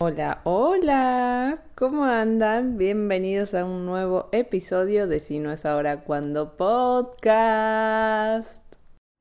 Hola, hola, ¿cómo andan? Bienvenidos a un nuevo episodio de Si no es ahora, cuando podcast.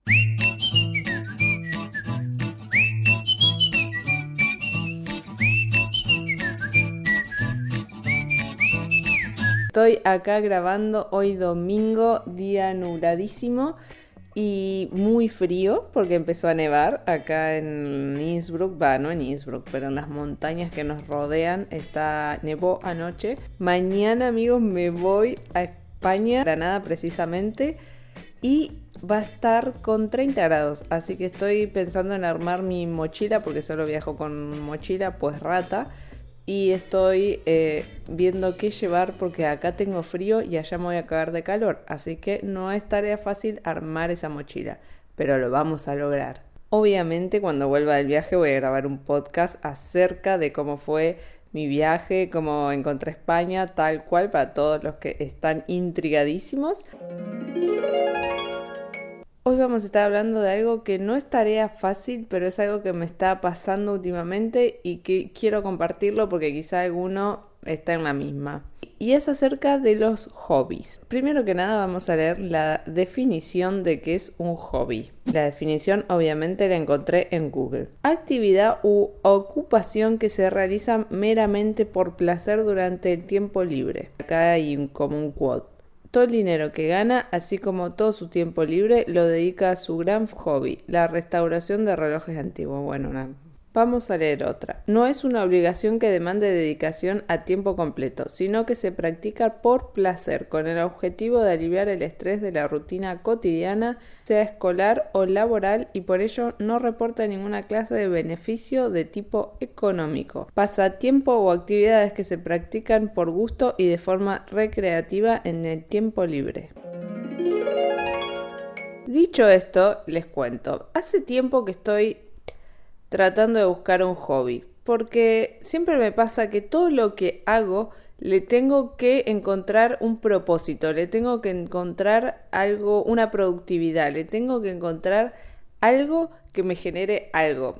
Estoy acá grabando hoy domingo, día nubladísimo y muy frío porque empezó a nevar acá en Innsbruck, no en Innsbruck, pero en las montañas que nos rodean, nevó anoche. Mañana, amigos, me voy a España, Granada precisamente, y va a estar con 30 grados, así que estoy pensando en armar mi mochila porque solo viajo con mochila, pues rata. Y estoy viendo qué llevar porque acá tengo frío y allá me voy a cagar de calor. Así que no es tarea fácil armar esa mochila, pero lo vamos a lograr. Obviamente cuando vuelva del viaje voy a grabar un podcast acerca de cómo fue mi viaje, cómo encontré España, tal cual, para todos los que están intrigadísimos. Hoy vamos a estar hablando de algo que no es tarea fácil, pero es algo que me está pasando últimamente y que quiero compartirlo porque quizá alguno está en la misma. Y es acerca de los hobbies. Primero que nada vamos a leer la definición de qué es un hobby. La definición obviamente la encontré en Google. Actividad u ocupación que se realiza meramente por placer durante el tiempo libre. Acá hay como un quote. Todo el dinero que gana, así como todo su tiempo libre, lo dedica a su gran hobby, la restauración de relojes antiguos. Vamos a leer otra. No es una obligación que demande dedicación a tiempo completo, sino que se practica por placer, con el objetivo de aliviar el estrés de la rutina cotidiana, sea escolar o laboral, y por ello no reporta ninguna clase de beneficio de tipo económico. Pasatiempo o actividades que se practican por gusto y de forma recreativa en el tiempo libre. Dicho esto, les cuento. Hace tiempo que estoy tratando de buscar un hobby, porque siempre me pasa que todo lo que hago le tengo que encontrar un propósito, le tengo que encontrar algo, una productividad, le tengo que encontrar algo que me genere algo.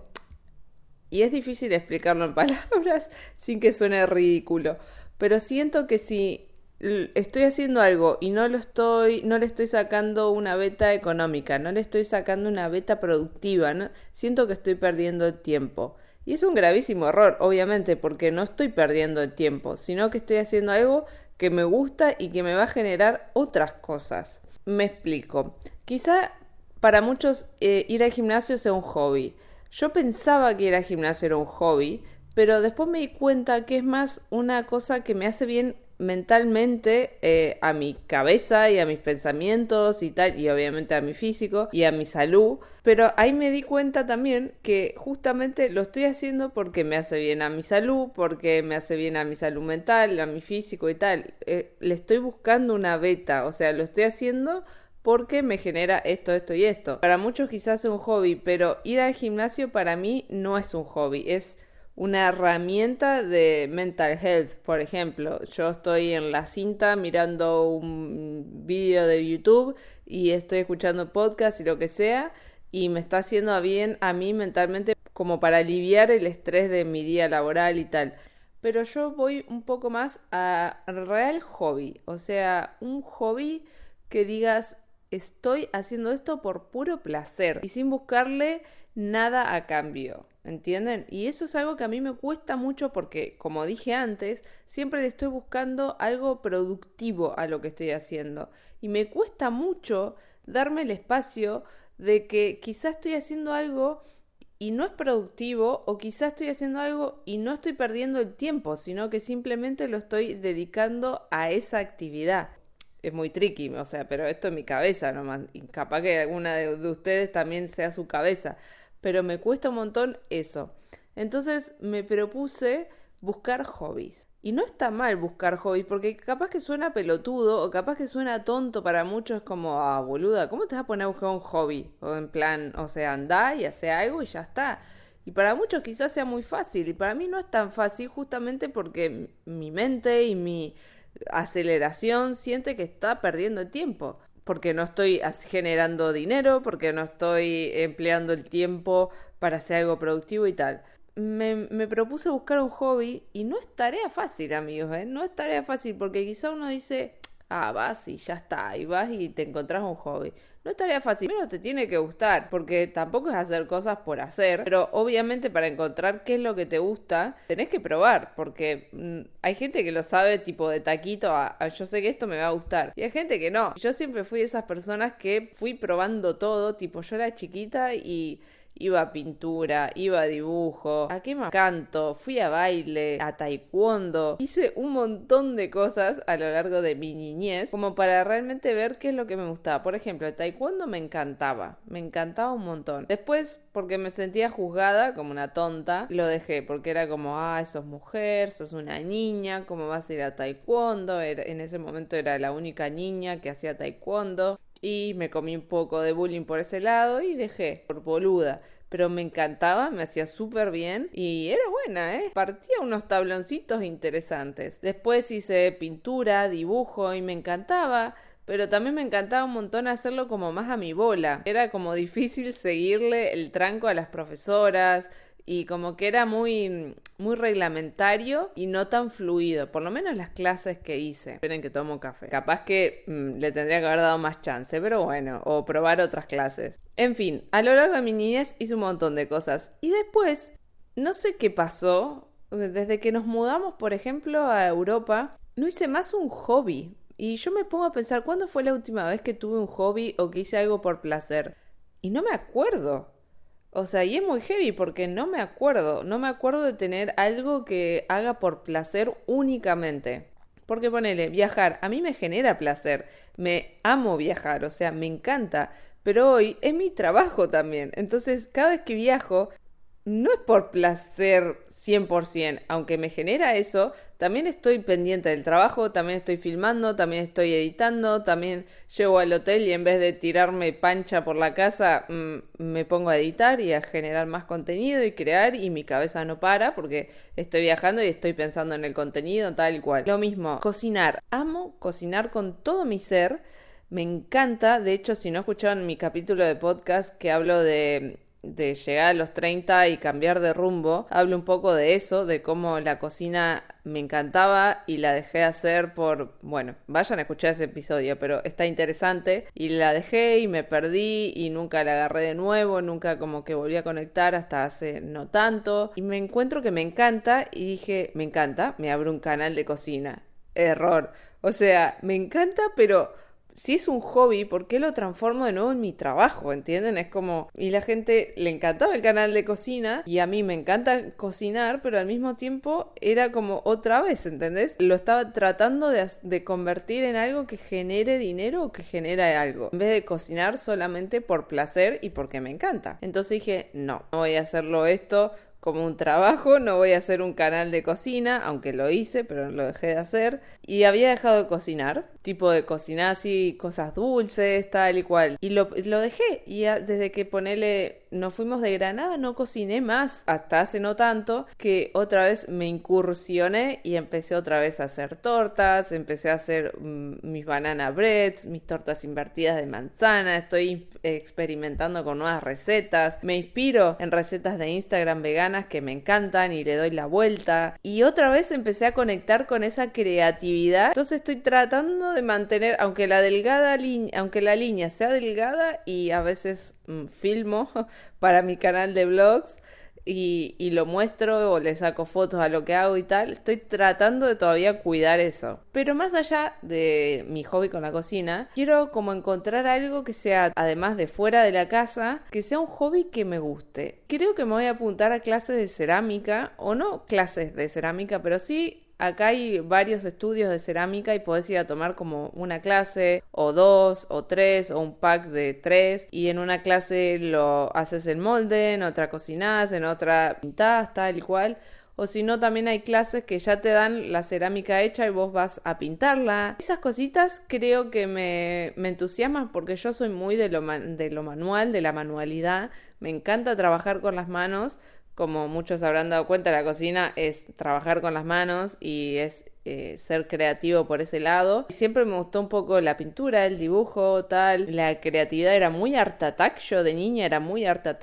Y es difícil explicarlo en palabras sin que suene ridículo, pero siento que si estoy haciendo algo y no le estoy sacando una beta económica, no le estoy sacando una beta productiva, ¿no? Siento que estoy perdiendo el tiempo. Y es un gravísimo error, obviamente, porque no estoy perdiendo el tiempo, sino que estoy haciendo algo que me gusta y que me va a generar otras cosas. Me explico. Quizá para muchos ir al gimnasio sea un hobby. Yo pensaba que ir al gimnasio era un hobby, pero después me di cuenta que es más una cosa que me hace bien mentalmente a mi cabeza y a mis pensamientos y tal, y obviamente a mi físico y a mi salud, pero ahí me di cuenta también que justamente lo estoy haciendo porque me hace bien a mi salud, porque me hace bien a mi salud mental, a mi físico y tal. Le estoy buscando una beta, o sea, lo estoy haciendo porque me genera esto, esto y esto. Para muchos quizás es un hobby, pero ir al gimnasio para mí no es un hobby, es una herramienta de mental health. Por ejemplo, yo estoy en la cinta mirando un vídeo de YouTube y estoy escuchando podcast y lo que sea, y me está haciendo bien a mí mentalmente como para aliviar el estrés de mi día laboral y tal. Pero yo voy un poco más a real hobby, o sea, un hobby que digas, estoy haciendo esto por puro placer y sin buscarle nada a cambio, ¿entienden? Y eso es algo que a mí me cuesta mucho porque, como dije antes, siempre le estoy buscando algo productivo a lo que estoy haciendo. Y me cuesta mucho darme el espacio de que quizás estoy haciendo algo y no es productivo, o quizás estoy haciendo algo y no estoy perdiendo el tiempo, sino que simplemente lo estoy dedicando a esa actividad. Es muy tricky, o sea, pero esto es mi cabeza nomás, y capaz que alguna de ustedes también sea su cabeza, pero me cuesta un montón eso. Entonces me propuse buscar hobbies. Y no está mal buscar hobbies, porque capaz que suena pelotudo o capaz que suena tonto para muchos, como, ah, boluda, ¿cómo te vas a poner a buscar un hobby? O en plan, o sea, andá y hace algo y ya está. Y para muchos quizás sea muy fácil, y para mí no es tan fácil justamente porque mi mente y mi aceleración siente que está perdiendo el tiempo. Porque no estoy generando dinero, porque no estoy empleando el tiempo para hacer algo productivo y tal. me propuse buscar un hobby y no es tarea fácil, amigos, ¿eh? No es tarea fácil porque quizá uno dice, vas y ya está, y vas y te encontrás un hobby. No es tarea fácil, primero te tiene que gustar, porque tampoco es hacer cosas por hacer, pero obviamente para encontrar qué es lo que te gusta, tenés que probar, porque hay gente que lo sabe tipo de taquito yo sé que esto me va a gustar, y hay gente que no. Yo siempre fui de esas personas que fui probando todo, tipo yo era chiquita y iba a pintura, iba a dibujo, a qué más canto, fui a baile, a taekwondo, hice un montón de cosas a lo largo de mi niñez como para realmente ver qué es lo que me gustaba. Por ejemplo, el taekwondo me encantaba un montón. Después, porque me sentía juzgada como una tonta, lo dejé porque era como, sos mujer, sos una niña, ¿cómo vas a ir a taekwondo? En ese momento era la única niña que hacía taekwondo. Y me comí un poco de bullying por ese lado y dejé, por boluda. Pero me encantaba, me hacía súper bien y era buena, ¿eh? Partía unos tabloncitos interesantes. Después hice pintura, dibujo y me encantaba, pero también me encantaba un montón hacerlo como más a mi bola. Era como difícil seguirle el tranco a las profesoras y como que era muy reglamentario y no tan fluido, por lo menos las clases que hice. Esperen que tomo café. Capaz que le tendría que haber dado más chance, pero bueno, o probar otras clases. En fin, a lo largo de mi niñez hice un montón de cosas y después, no sé qué pasó, desde que nos mudamos, por ejemplo, a Europa, no hice más un hobby. Y yo me pongo a pensar, ¿cuándo fue la última vez que tuve un hobby o que hice algo por placer? Y no me acuerdo. O sea, y es muy heavy porque no me acuerdo de tener algo que haga por placer únicamente. Porque ponele, viajar, a mí me genera placer, me amo viajar, o sea, me encanta, pero hoy es mi trabajo también. Entonces, cada vez que viajo, no es por placer 100%, aunque me genera eso, también estoy pendiente del trabajo, también estoy filmando, también estoy editando, también llego al hotel y en vez de tirarme pancha por la casa, me pongo a editar y a generar más contenido y crear y mi cabeza no para porque estoy viajando y estoy pensando en el contenido tal y cual. Lo mismo, cocinar. Amo cocinar con todo mi ser, me encanta, de hecho si no escucharon mi capítulo de podcast que hablo de llegar a los 30 y cambiar de rumbo, hablo un poco de eso, de cómo la cocina me encantaba y la dejé de hacer bueno, vayan a escuchar ese episodio, pero está interesante y la dejé y me perdí y nunca la agarré de nuevo, nunca como que volví a conectar hasta hace no tanto y me encuentro que me encanta y dije, me encanta, me abro un canal de cocina. Error, o sea, me encanta, pero si es un hobby, ¿por qué lo transformo de nuevo en mi trabajo? ¿Entienden? Es como... Y la gente le encantaba el canal de cocina y a mí me encanta cocinar, pero al mismo tiempo era como otra vez, ¿entendés? Lo estaba tratando de convertir en algo que genere dinero o que genere algo, en vez de cocinar solamente por placer y porque me encanta. Entonces dije, no voy a hacerlo esto como un trabajo, no voy a hacer un canal de cocina, aunque lo hice, pero lo dejé de hacer. Y había dejado de cocinar, tipo de cocinar así cosas dulces, tal y cual. Y lo dejé, y desde que nos fuimos de Granada no cociné más, hasta hace no tanto, que otra vez me incursioné y empecé otra vez a hacer tortas, empecé a hacer mis banana breads, mis tortas invertidas de manzana, estoy experimentando con nuevas recetas, me inspiro en recetas de Instagram veganas que me encantan y le doy la vuelta y otra vez empecé a conectar con esa creatividad. Entonces estoy tratando de mantener, aunque la línea sea delgada y a veces filmo para mi canal de vlogs y lo muestro o le saco fotos a lo que hago y tal, estoy tratando de todavía cuidar eso. Pero más allá de mi hobby con la cocina, quiero como encontrar algo que sea, además de fuera de la casa, que sea un hobby que me guste. Creo que me voy a apuntar a clases de cerámica, o no clases de cerámica, pero sí... Acá hay varios estudios de cerámica y podés ir a tomar como una clase o 2 o 3 o un pack de 3 y en una clase lo haces el molde, en otra cocinás, en otra pintás, tal y cual. O si no, también hay clases que ya te dan la cerámica hecha y vos vas a pintarla. Esas cositas creo que me entusiasman porque yo soy muy de lo manual, de la manualidad. Me encanta trabajar con las manos. Como muchos habrán dado cuenta, la cocina es trabajar con las manos y es ser creativo por ese lado. Siempre me gustó un poco la pintura, el dibujo, tal. La creatividad era muy Art Attack. Yo de niña era muy Art Attack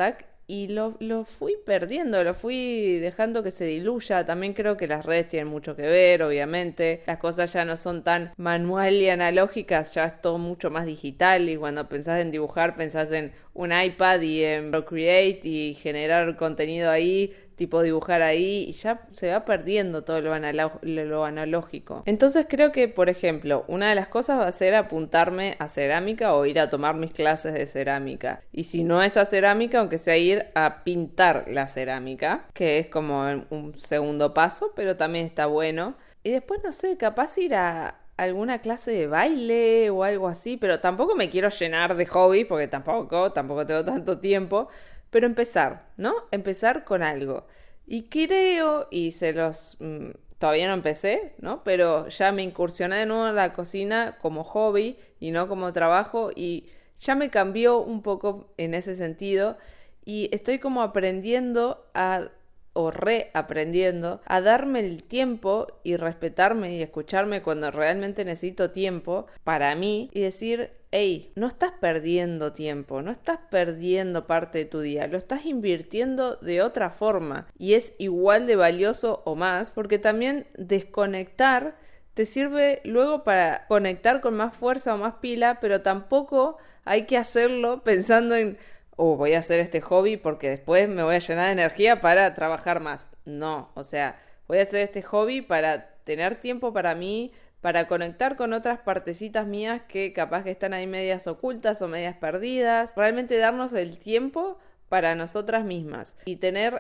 y lo fui perdiendo, lo fui dejando que se diluya. También creo que las redes tienen mucho que ver, obviamente. Las cosas ya no son tan manual y analógicas, ya es todo mucho más digital y cuando pensás en dibujar pensás en un iPad y en Procreate y generar contenido ahí, tipo dibujar ahí, y ya se va perdiendo todo lo analógico. Entonces creo que, por ejemplo, una de las cosas va a ser apuntarme a cerámica o ir a tomar mis clases de cerámica. Y si no es a cerámica, aunque sea ir a pintar la cerámica, que es como un segundo paso, pero también está bueno. Y después, no sé, capaz ir a alguna clase de baile o algo así, pero tampoco me quiero llenar de hobbies porque tampoco tengo tanto tiempo, pero empezar, ¿no? Empezar con algo. Y creo, y todavía no empecé, ¿no? Pero ya me incursioné de nuevo en la cocina como hobby y no como trabajo y ya me cambió un poco en ese sentido y estoy como aprendiendo o reaprendiendo a darme el tiempo y respetarme y escucharme cuando realmente necesito tiempo para mí y decir, hey, no estás perdiendo tiempo, no estás perdiendo parte de tu día, lo estás invirtiendo de otra forma y es igual de valioso o más, porque también desconectar te sirve luego para conectar con más fuerza o más pila, pero tampoco hay que hacerlo pensando en voy a hacer este hobby porque después me voy a llenar de energía para trabajar más. No, o sea, voy a hacer este hobby para tener tiempo para mí, para conectar con otras partecitas mías que capaz que están ahí medias ocultas o medias perdidas. Realmente darnos el tiempo para nosotras mismas y tener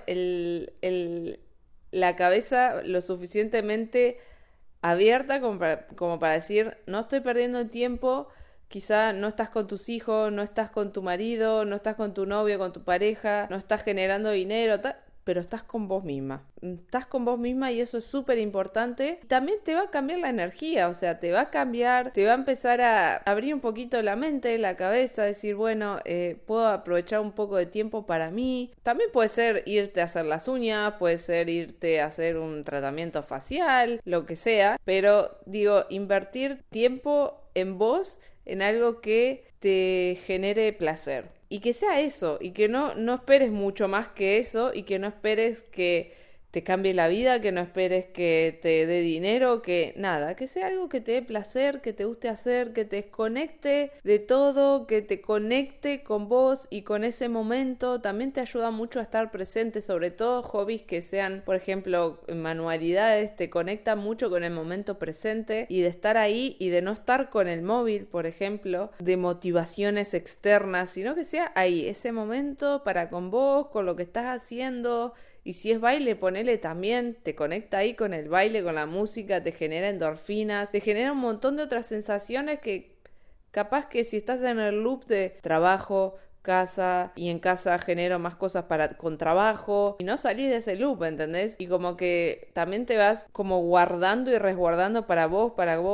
la cabeza lo suficientemente abierta como para decir, no estoy perdiendo el tiempo. Quizá no estás con tus hijos, no estás con tu marido, no estás con tu novio, con tu pareja, no estás generando dinero, pero estás con vos misma. Estás con vos misma y eso es súper importante. También te va a cambiar la energía, o sea, te va a cambiar, te va a empezar a abrir un poquito la mente, la cabeza, decir, bueno, puedo aprovechar un poco de tiempo para mí. También puede ser irte a hacer las uñas, puede ser irte a hacer un tratamiento facial, lo que sea, pero digo, invertir tiempo en vos, en algo que te genere placer. Y que sea eso, y que no esperes mucho más que eso, y que no esperes que te cambie la vida, que no esperes que te dé dinero, que nada, que sea algo que te dé placer, que te guste hacer, que te desconecte de todo, que te conecte con vos y con ese momento. También te ayuda mucho a estar presente, sobre todo hobbies que sean, por ejemplo, manualidades, te conecta mucho con el momento presente y de estar ahí y de no estar con el móvil, por ejemplo, de motivaciones externas, sino que sea ahí, ese momento para con vos, con lo que estás haciendo. Y si es baile, ponele también, te conecta ahí con el baile, con la música, te genera endorfinas, te genera un montón de otras sensaciones que capaz que si estás en el loop de trabajo, casa y en casa genero más cosas con trabajo y no salís de ese loop, ¿entendés? Y como que también te vas como guardando y resguardando para vos,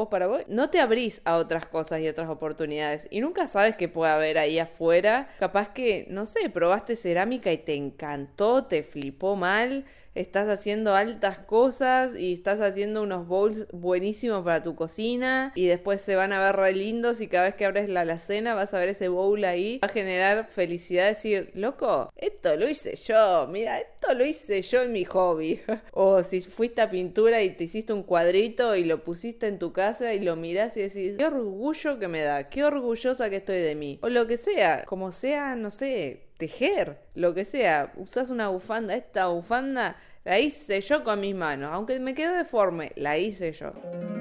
no te abrís a otras cosas y otras oportunidades y nunca sabes qué puede haber ahí afuera. Capaz que, no sé, probaste cerámica y te encantó, te flipó mal, estás haciendo altas cosas y estás haciendo unos bowls buenísimos para tu cocina y después se van a ver re lindos y cada vez que abres la alacena vas a ver ese bowl ahí, va a generar felicidad, decir, loco, esto lo hice yo, mira, esto lo hice yo en mi hobby. O si fuiste a pintura y te hiciste un cuadrito y lo pusiste en tu casa y lo mirás y decís, qué orgullo que me da, qué orgullosa que estoy de mí. O lo que sea, como sea, no sé, tejer, lo que sea, usás una bufanda, esta bufanda la hice yo con mis manos, aunque me quedó deforme, la hice yo.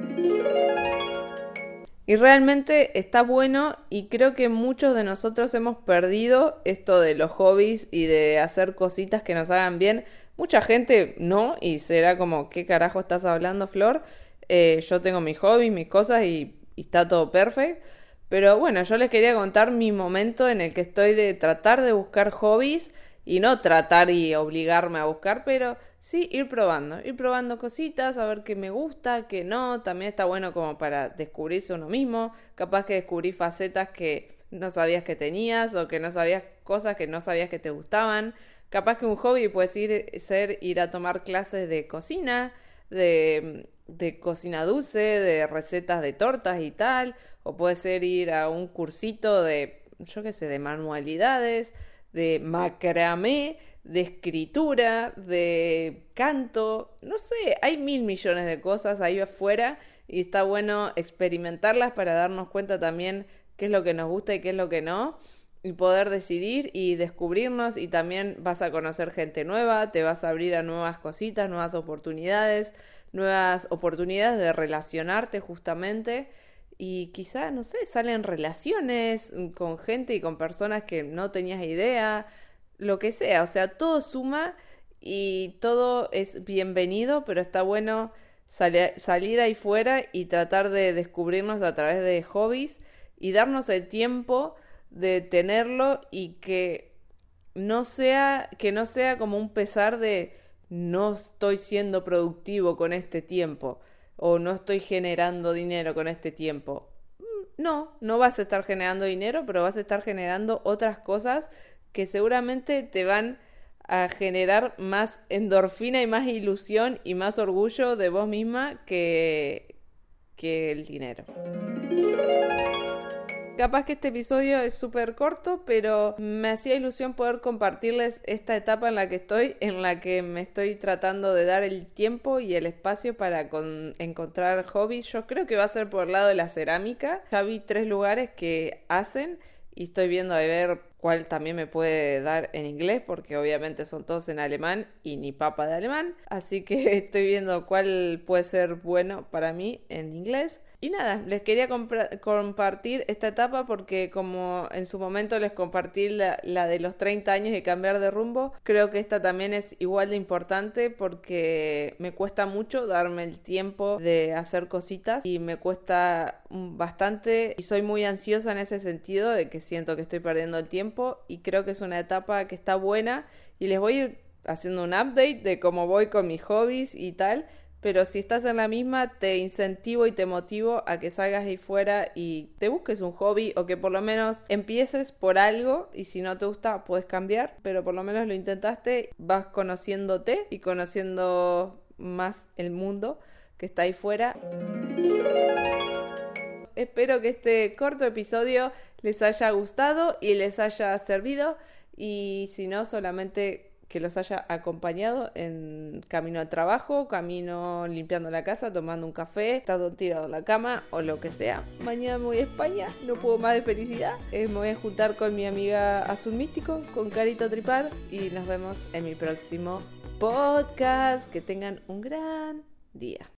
Y realmente está bueno y creo que muchos de nosotros hemos perdido esto de los hobbies y de hacer cositas que nos hagan bien. Mucha gente no y será como, ¿qué carajo estás hablando, Flor? Yo tengo mis hobbies, mis cosas y está todo perfecto. Pero bueno, yo les quería contar mi momento en el que estoy de tratar de buscar hobbies y no tratar y obligarme a buscar, pero sí ir probando cositas, a ver qué me gusta, qué no. También está bueno como para descubrirse uno mismo, capaz que descubrir facetas que no sabías que tenías o que no sabías cosas que no sabías que te gustaban. Capaz que un hobby puede ser ir a tomar clases de cocina, de cocina dulce, de recetas de tortas y tal, o puede ser ir a un cursito de, yo qué sé, de manualidades, de macramé, de escritura, de canto, no sé, hay 1.000 millones de cosas ahí afuera y está bueno experimentarlas para darnos cuenta también qué es lo que nos gusta y qué es lo que no y poder decidir y descubrirnos y también vas a conocer gente nueva, te vas a abrir a nuevas cositas, nuevas oportunidades de relacionarte justamente y quizá, no sé, salen relaciones con gente y con personas que no tenías idea, lo que sea, o sea, todo suma y todo es bienvenido, pero está bueno salir ahí fuera y tratar de descubrirnos a través de hobbies y darnos el tiempo de tenerlo y que no sea como un pesar de no estoy siendo productivo con este tiempo o no estoy generando dinero con este tiempo. No, no vas a estar generando dinero, pero vas a estar generando otras cosas que seguramente te van a generar más endorfina y más ilusión y más orgullo de vos misma que el dinero. Capaz que este episodio es súper corto, pero me hacía ilusión poder compartirles esta etapa en la que estoy, en la que me estoy tratando de dar el tiempo y el espacio para encontrar hobbies. Yo creo que va a ser por el lado de la cerámica. Ya vi 3 lugares que hacen y estoy viendo a ver cuál también me puede dar en inglés, porque obviamente son todos en alemán y ni papa de alemán. Así que estoy viendo cuál puede ser bueno para mí en inglés. Y nada, les quería compartir esta etapa porque como en su momento les compartí la de los 30 años y cambiar de rumbo, creo que esta también es igual de importante porque me cuesta mucho darme el tiempo de hacer cositas y me cuesta bastante y soy muy ansiosa en ese sentido de que siento que estoy perdiendo el tiempo y creo que es una etapa que está buena y les voy a ir haciendo un update de cómo voy con mis hobbies y tal. Pero si estás en la misma, te incentivo y te motivo a que salgas ahí fuera y te busques un hobby o que por lo menos empieces por algo y si no te gusta puedes cambiar, pero por lo menos lo intentaste, vas conociéndote y conociendo más el mundo que está ahí fuera. Espero que este corto episodio les haya gustado y les haya servido y si no, solamente que los haya acompañado en camino al trabajo, camino limpiando la casa, tomando un café, estando tirado en la cama o lo que sea. Mañana me voy a España, no puedo más de felicidad. Me voy a juntar con mi amiga Azul Místico, con Carito Tripar y nos vemos en mi próximo podcast. Que tengan un gran día.